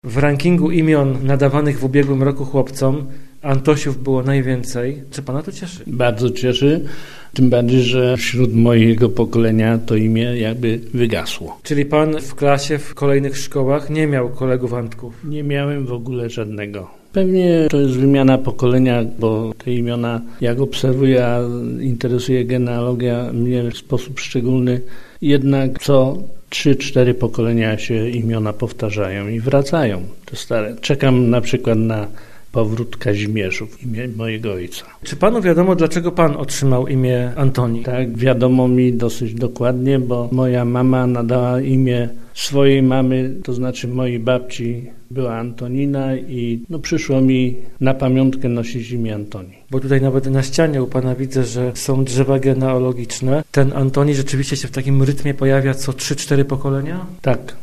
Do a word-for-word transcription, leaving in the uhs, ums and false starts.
W rankingu imion nadawanych w ubiegłym roku chłopcom Antosiów było najwięcej. Czy pana to cieszy? Bardzo cieszy, tym bardziej, że wśród mojego pokolenia to imię jakby wygasło. Czyli pan w klasie, w kolejnych szkołach nie miał kolegów Antków? Nie miałem w ogóle żadnego. Pewnie to jest wymiana pokolenia, bo te imiona, jak obserwuję, a interesuje genealogia mnie w sposób szczególny, jednak co trzy, cztery pokolenia się imiona powtarzają i wracają, te stare. Czekam na przykład na powrót Kazimierzów, imię mojego ojca. Czy panu wiadomo, dlaczego pan otrzymał imię Antoni? Tak, wiadomo mi dosyć dokładnie, bo moja mama nadała imię swojej mamy, to znaczy mojej babci była Antonina i no, przyszło mi na pamiątkę nosić imię Antoni. Bo tutaj nawet na ścianie u pana widzę, że są drzewa genealogiczne. Ten Antoni rzeczywiście się w takim rytmie pojawia co trzy, cztery pokolenia? Tak.